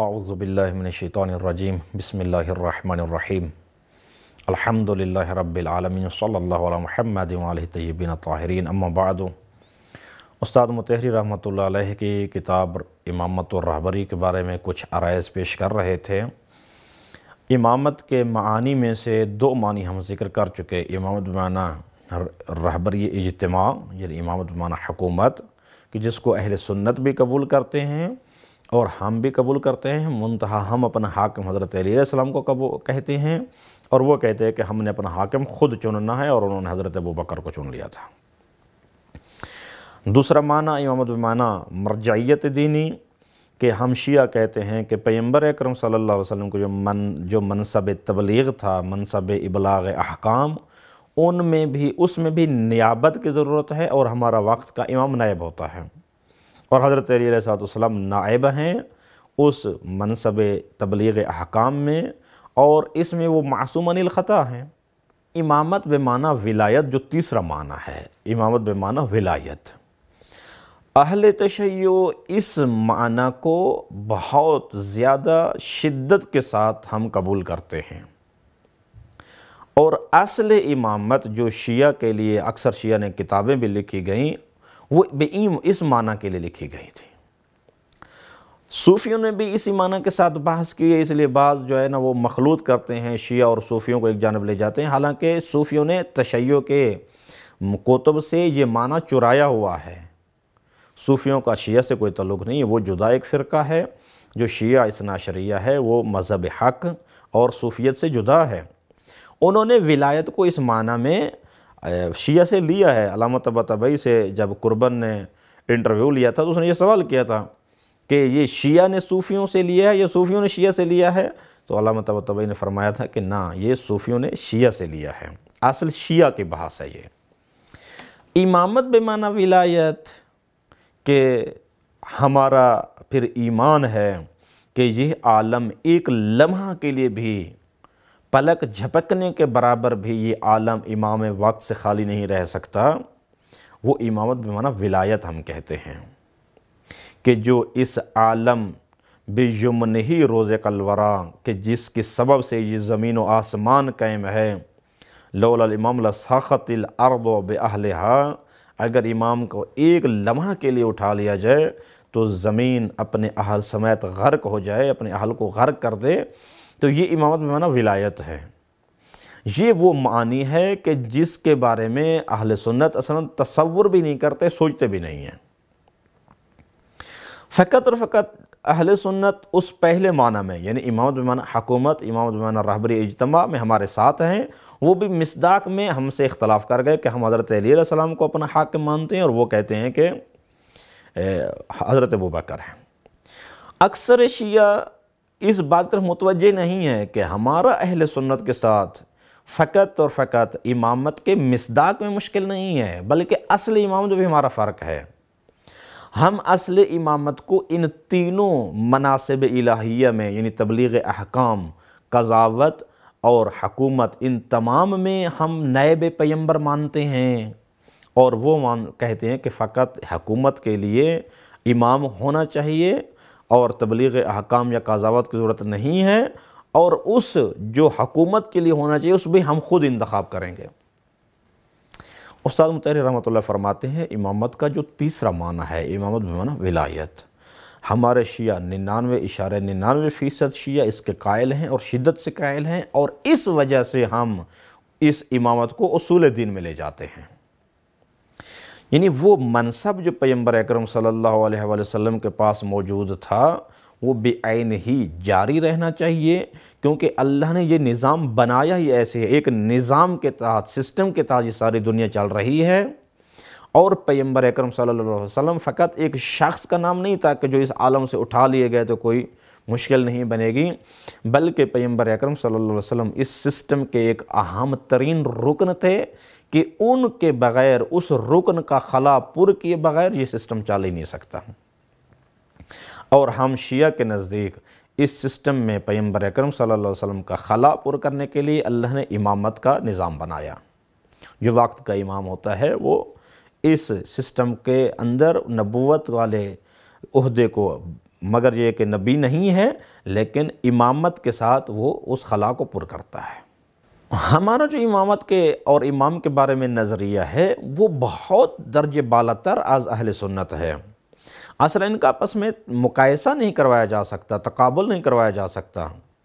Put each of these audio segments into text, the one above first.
اعوذ باللہ من الشیطان الرجیم بسم اللہ الرحمن الرحیم الحمدللہ رب العالمین صلی اللہ علی محمد وآلہ طیبین الطاہرین اما بعد۔ استاد مطہری رحمۃ اللہ علیہ کی کتاب امامت الرہبری کے بارے میں کچھ عرائض پیش کر رہے تھے۔ امامت کے معانی میں سے دو معنی ہم ذکر کر چکے۔ امامت بمعنی رہبری اجتماع، یعنی امامت بمعنی حکومت، کہ جس کو اہل سنت بھی قبول کرتے ہیں اور ہم بھی قبول کرتے ہیں، منتہا ہم اپنا حاکم حضرت علی علیہ السلام کو کہتے ہیں، اور وہ کہتے ہیں کہ ہم نے اپنا حاکم خود چننا ہے، اور انہوں نے حضرت ابوبکر کو چن لیا تھا۔ دوسرا معنی امامت بمعنی مرجعیت دینی، کہ ہم شیعہ کہتے ہیں کہ پیغمبر اکرم صلی اللہ علیہ وسلم کو جو منصب تبلیغ تھا، منصب ابلاغ احکام، اس میں بھی نیابت کی ضرورت ہے، اور ہمارا وقت کا امام نائب ہوتا ہے، اور حضرت علی علیہ السلام نائب ہیں اس منصب تبلیغ احکام میں، اور اس میں وہ معصوم عن الخطا ہیں۔ امامت بمعنی ولایت جو تیسرا معنی ہے، امامت بمعنی ولایت، اہل تشیع اس معنی کو بہت زیادہ شدت کے ساتھ ہم قبول کرتے ہیں، اور اصل امامت جو شیعہ کے لیے اکثر شیعہ نے کتابیں بھی لکھی گئیں، وہ اس معنی کے لیے لکھی گئی تھی۔ صوفیوں نے بھی اسی معنی کے ساتھ بحث کی ہے، اس لیے بعض جو ہے نا وہ مخلوط کرتے ہیں، شیعہ اور صوفیوں کو ایک جانب لے جاتے ہیں، حالانکہ صوفیوں نے تشیع کے کتب سے یہ معنی چرایا ہوا ہے۔ صوفیوں کا شیعہ سے کوئی تعلق نہیں ہے، وہ جدا ایک فرقہ ہے۔ جو شیعہ اثنا عشریہ ہے وہ مذہب حق اور صوفیت سے جدا ہے۔ انہوں نے ولایت کو اس معنی میں شیعہ سے لیا ہے۔ علامہ طباطبائی سے جب قربن نے انٹرویو لیا تھا تو اس نے یہ سوال کیا تھا کہ یہ شیعہ نے صوفیوں سے لیا ہے یا صوفیوں نے شیعہ سے لیا ہے؟ تو علامہ طباطبائی نے فرمایا تھا کہ نہ، یہ صوفیوں نے شیعہ سے لیا ہے، اصل شیعہ کے بحث ہے یہ۔ امامت بمعنی ولایت، کہ ہمارا پھر ایمان ہے کہ یہ عالم ایک لمحہ کے لیے بھی، پلک جھپکنے کے برابر بھی یہ عالم امام وقت سے خالی نہیں رہ سکتا، وہ امامت بمعنی ولایت ہم کہتے ہیں، کہ جو اس عالم بیمنہ روز الورا، کہ جس کے سبب سے یہ زمین و آسمان قائم ہے، لولا الامام لساخت الارض باہلہا، اگر امام کو ایک لمحہ کے لیے اٹھا لیا جائے تو زمین اپنے اہل سمیت غرق ہو جائے، اپنے اہل کو غرق کر دے، تو یہ امامت بمعنی ولایت ہے۔ یہ وہ معنی ہے کہ جس کے بارے میں اہل سنت اصلا تصور بھی نہیں کرتے، سوچتے بھی نہیں ہیں۔ فقط اور فقط اہل سنت اس پہلے معنی میں، یعنی امامت بمعنی حکومت، امامت بمعنی رہبری اجتماع میں ہمارے ساتھ ہیں، وہ بھی مصداق میں ہم سے اختلاف کر گئے کہ ہم حضرت علی علیہ السلام کو اپنا حاکم مانتے ہیں، اور وہ کہتے ہیں کہ حضرت ابوبکر ہیں۔ اکثر شیعہ اس بات پر متوجہ نہیں ہے کہ ہمارا اہل سنت کے ساتھ فقط اور فقط امامت کے مصداق میں مشکل نہیں ہے، بلکہ اصل امامت میں بھی ہمارا فرق ہے۔ ہم اصل امامت کو ان تینوں مناصب الہیہ میں، یعنی تبلیغ احکام، قضاوت اور حکومت، ان تمام میں ہم نائب پیغمبر مانتے ہیں، اور وہ کہتے ہیں کہ فقط حکومت کے لیے امام ہونا چاہیے اور تبلیغ احکام یا قضاوت کی ضرورت نہیں ہے، اور اس جو حکومت کے لیے ہونا چاہیے اس بھی ہم خود انتخاب کریں گے۔ استاد مطہری رحمۃ اللہ فرماتے ہیں امامت کا جو تیسرا معنی ہے، امامت بمعنی ولایت، ہمارے شیعہ 99.99% شیعہ اس کے قائل ہیں اور شدت سے قائل ہیں، اور اس وجہ سے ہم اس امامت کو اصول دین میں لے جاتے ہیں۔ یعنی وہ منصب جو پیغمبر اکرم صلی اللہ علیہ وآلہ وسلم کے پاس موجود تھا وہ بعین ہی جاری رہنا چاہیے، کیونکہ اللہ نے یہ نظام بنایا ہی ایسے ہے، ایک نظام کے تحت، سسٹم کے تحت یہ ساری دنیا چل رہی ہے، اور پیغمبر اکرم صلی اللہ علیہ وسلم فقط ایک شخص کا نام نہیں تھا کہ جو اس عالم سے اٹھا لیے گئے تو کوئی مشکل نہیں بنے گی، بلکہ پیغمبر اکرم صلی اللہ علیہ وسلم اس سسٹم کے ایک اہم ترین رکن تھے، کہ ان کے بغیر، اس رکن کا خلا پر کیے بغیر یہ سسٹم چل ہی نہیں سکتا۔ اور ہم شیعہ کے نزدیک اس سسٹم میں پیغمبر اکرم صلی اللہ علیہ وسلم کا خلا پر کرنے کے لیے اللہ نے امامت کا نظام بنایا۔ جو وقت کا امام ہوتا ہے وہ اس سسٹم کے اندر نبوت والے عہدے کو مگر یہ کہ نبی نہیں ہے، لیکن امامت کے ساتھ وہ اس خلا کو پر کرتا ہے۔ ہمارا جو امامت کے اور امام کے بارے میں نظریہ ہے وہ بہت درجے بالا تر از اہل سنت ہے۔ اصلا ان کا آپس میں مقایسہ نہیں کروایا جا سکتا، تقابل نہیں کروایا جا سکتا۔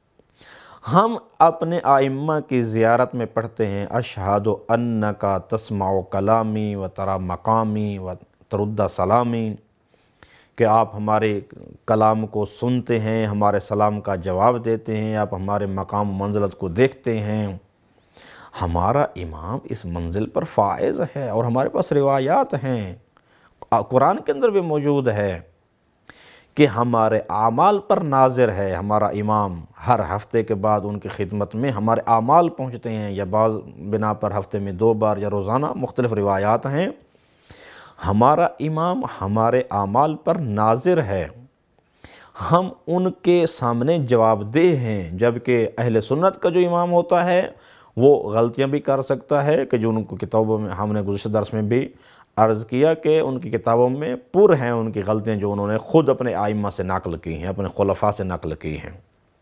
ہم اپنے ائمہ کی زیارت میں پڑھتے ہیں اشہد انک تسمع کلامی و تری مقامی و ترد سلامی، کہ آپ ہمارے کلام کو سنتے ہیں، ہمارے سلام کا جواب دیتے ہیں، آپ ہمارے مقام و منزلت کو دیکھتے ہیں۔ ہمارا امام اس منزل پر فائز ہے، اور ہمارے پاس روایات ہیں، قرآن کے اندر بھی موجود ہے کہ ہمارے اعمال پر ناظر ہے۔ ہمارا امام ہر ہفتے کے بعد ان کی خدمت میں ہمارے اعمال پہنچتے ہیں، یا بعض بنا پر ہفتے میں 2 بار یا روزانہ، مختلف روایات ہیں۔ ہمارا امام ہمارے اعمال پر ناظر ہے، ہم ان کے سامنے جواب دہ ہیں، جبکہ اہل سنت کا جو امام ہوتا ہے وہ غلطیاں بھی کر سکتا ہے، کہ جو ان کو کتابوں میں ہم نے گزشتہ درس میں بھی عرض کیا کہ ان کی کتابوں میں پر ہیں ان کی غلطیاں جو انہوں نے خود اپنے ائمہ سے نقل کی ہیں، اپنے خلفاء سے نقل کی ہیں۔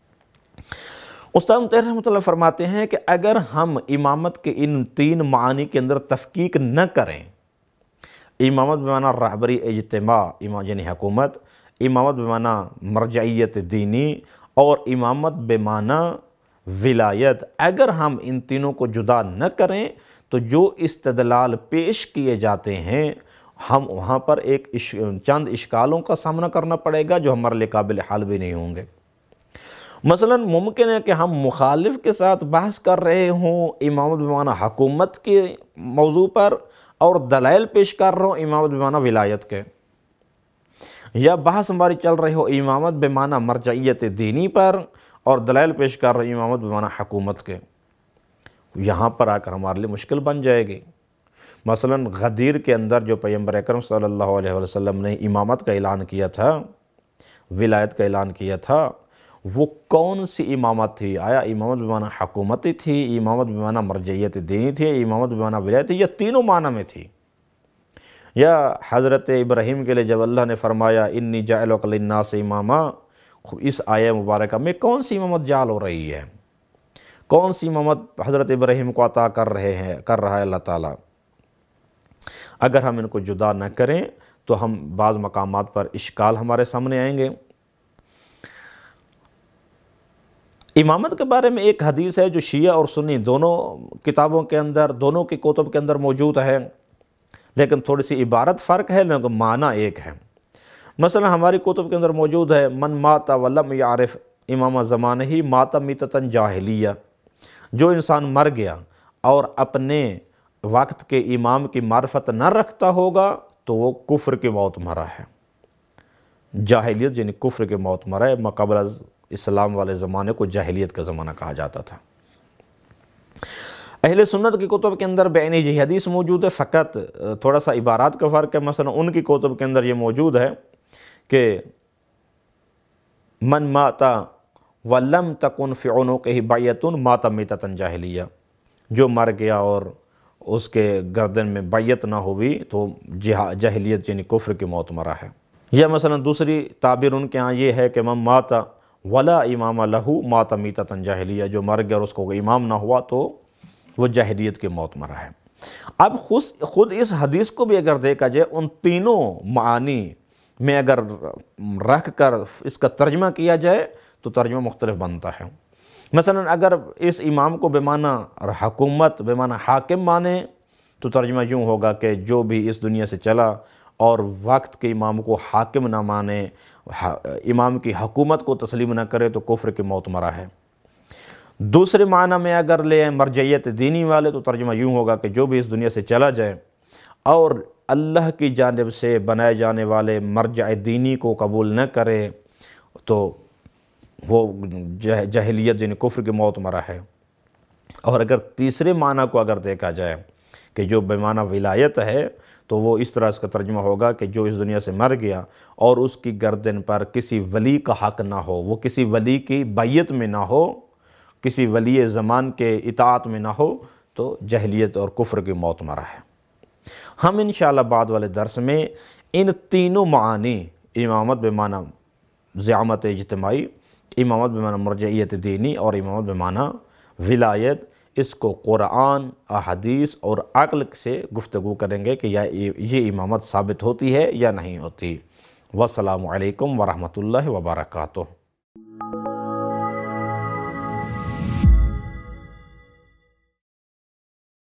استاد مطہر رحمۃ اللہ فرماتے ہیں کہ اگر ہم امامت کے ان 3 معانی کے اندر تفکیک نہ کریں، امامت بمعنی رہبری اجتماع یعنی حکومت، امامت بمعنی مرجعیت دینی، اور امامت بمعنی ولایت، اگر ہم ان تینوں کو جدا نہ کریں تو جو استدلال پیش کیے جاتے ہیں ہم وہاں پر چند اشکالوں کا سامنا کرنا پڑے گا جو ہمارے لیے قابل حل بھی نہیں ہوں گے۔ مثلا ممکن ہے کہ ہم مخالف کے ساتھ بحث کر رہے ہوں امامت بمعنی حکومت کے موضوع پر، اور دلائل پیش کر رہا ہوں امامت بمعنی ولایت کے، یا بحث ہماری چل رہی ہو امامت بمعنی مرجعیت دینی پر اور دلائل پیش کر رہے امامت بمعنی حکومت کے۔ یہاں پر آ کر ہمارے لیے مشکل بن جائے گی۔ مثلا غدیر کے اندر جو پیغمبر اکرم صلی اللہ علیہ وسلم نے امامت کا اعلان کیا تھا، ولایت کا اعلان کیا تھا، وہ کون سی امامت تھی؟ آیا امامت بمعنی حکومتی تھی، امامت بمعنی مرجعیت دینی تھی، امامت بمعنی ولایت تھی، یا تینوں معنی میں تھی؟ یا حضرت ابراہیم کے لیے جب اللہ نے فرمایا انی جاعلک للناس اماما، اس آیہ مبارکہ میں کون سی امامت جعل ہو رہی ہے؟ کون سی امامت حضرت ابراہیم کو عطا کر رہا ہے اللہ تعالیٰ؟ اگر ہم ان کو جدا نہ کریں تو ہم بعض مقامات پر اشکال ہمارے سامنے آئیں گے۔ امامت کے بارے میں ایک حدیث ہے جو شیعہ اور سنی دونوں کتابوں کے اندر، دونوں کی کتب کے اندر موجود ہے، لیکن تھوڑی سی عبارت فرق ہے لیکن معنی ایک ہے۔ مثلا ہماری کتب کے اندر موجود ہے من مات ولم یعرف امام زمانہ ہی مات میتۃ جاہلیہ، جو انسان مر گیا اور اپنے وقت کے امام کی معرفت نہ رکھتا ہوگا تو وہ کفر کی موت مرا ہے۔ جاہلیت یعنی کفر کی موت مرا ہے، ماقبل از اسلام والے زمانے کو جاہلیت کا زمانہ کہا جاتا تھا۔ اہل سنت کی کتب کے اندر بعینی یہ حدیث موجود ہے، فقط تھوڑا سا عبارات کا فرق ہے۔ مثلا ان کی کتب کے اندر یہ موجود ہے کہ من مات ولم تکن فی عنقہ بیعۃ مات میتۃ جاہلیہ، جو مر گیا اور اس کے گردن میں بیعت نہ ہوئی تو جاہلیت یعنی کفر کی موت مرا ہے۔ یا مثلا دوسری تعبیر ان کے ہاں یہ ہے کہ من مات ولا امام لہ مات میتۃ جاہلیہ، جو مر گیا اور اس کو امام نہ ہوا تو وہ جاہلیت کی موت مرا ہے۔ اب خود اس حدیث کو بھی اگر دیکھا جائے ان تینوں معانی میں اگر رکھ کر اس کا ترجمہ کیا جائے تو ترجمہ مختلف بنتا ہے۔ مثلا اگر اس امام کو بمعنی حکومت بمعنی حاکم مانے تو ترجمہ یوں ہوگا کہ جو بھی اس دنیا سے چلا اور وقت کے امام کو حاکم نہ مانے، امام کی حکومت کو تسلیم نہ کرے تو کفر کی موت مرا ہے۔ دوسرے معنی میں اگر لیں مرجعیت دینی والے تو ترجمہ یوں ہوگا کہ جو بھی اس دنیا سے چلا جائے اور اللہ کی جانب سے بنائے جانے والے مرجع دینی کو قبول نہ کرے تو وہ جاہلیت یعنی کفر کی موت مرا ہے۔ اور اگر تیسرے معنی کو اگر دیکھا جائے کہ جو بمعنی ولایت ہے تو وہ اس طرح اس کا ترجمہ ہوگا کہ جو اس دنیا سے مر گیا اور اس کی گردن پر کسی ولی کا حق نہ ہو، وہ کسی ولی کی بیعت میں نہ ہو، کسی ولی زمان کے اطاعت میں نہ ہو تو جاہلیت اور کفر کی موت مرا ہے۔ ہم انشاءاللہ بعد والے درس میں ان تینوں معانی، امامت بمعنی زعامت اجتماعی، امامت بمعنی مرجعیت دینی اور امامت بمعنی ولایت، اس کو قرآن، احادیث اور عقل سے گفتگو کریں گے کہ یہ امامت ثابت ہوتی ہے یا نہیں ہوتی۔ والسلام علیکم ورحمۃ اللہ وبرکاتہ۔